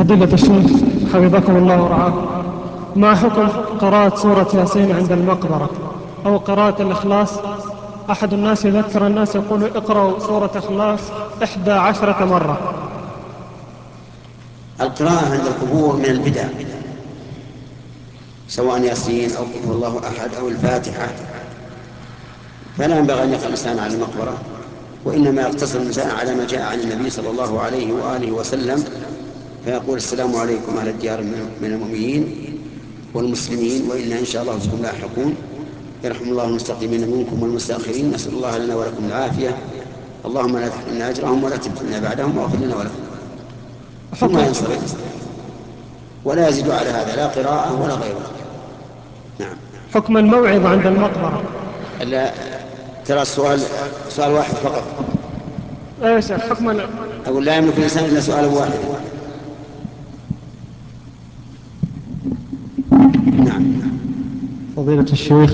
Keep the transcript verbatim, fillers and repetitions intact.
فضيلة الشيخ حفظكم الله ورعاكم، ما حكم قراءة سورة ياسين عند المقبرة أو قراءة الإخلاص؟ أحد الناس يذكر الناس يقول اقرأوا سورة إخلاص إحدى عشرة مرة. القراءة عند القبور من البدع، سواء ياسين أو قل هو الله أحد أو الفاتحة، فلا ينبغي أن يقرأ الإنسان على المقبرة، وإنما يقتصر الإنسان على ما جاء عن النبي صلى الله عليه وآله وسلم، فيقول السلام عليكم أهل الديار من المؤمنين والمسلمين وإنا إن شاء الله بكم لاحقون، يرحم الله المستقيمين منكم والمستأخرين، نسأل الله لنا ولكم العافية، اللهم لا تحرمنا أجرهم ولا تفتنا بعدهم واغفر لنا ولهم، ثم حكم ينصرف ولا يزيد على هذا لا قراءة ولا غيره. نعم. حكم الموعظة عند المقبرة. لا، ترى السؤال سؤال واحد فقط. ايش حكم ال- أقول لا يملك الإنسان إلا سؤالا واحدا. نعم. فضيلة الشيخ